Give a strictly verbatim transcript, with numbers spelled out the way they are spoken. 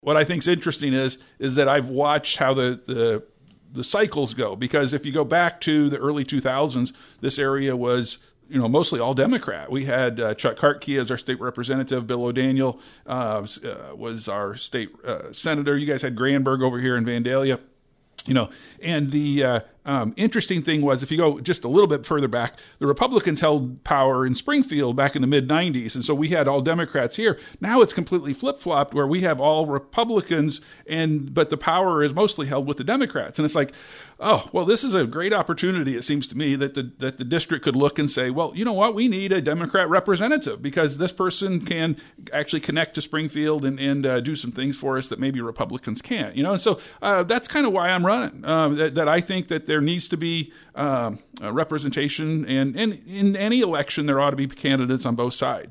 What I think is interesting is is that I've watched how the, the the cycles go, because if you go back to the early two thousands, this area was, you know, mostly all Democrat. We had uh, Chuck Kartke as our state representative. Bill O'Daniel uh, uh, was our state uh, senator. You guys had Granberg over here in Vandalia. You know, and the uh, um, interesting thing was, if you go just a little bit further back, the Republicans held power in Springfield back in the mid nineties. And so we had all Democrats here. Now it's completely flip-flopped, where we have all Republicans, and but the power is mostly held with the Democrats. And it's like, oh, well, this is a great opportunity, it seems to me, that the that the district could look and say, well, you know what, we need a Democrat representative, because this person can actually connect to Springfield and, and uh, do some things for us that maybe Republicans can't. You know, and so uh, that's kind of why I'm running, uh, that, that I think that there needs to be um, a representation, and, and in any election there ought to be candidates on both sides.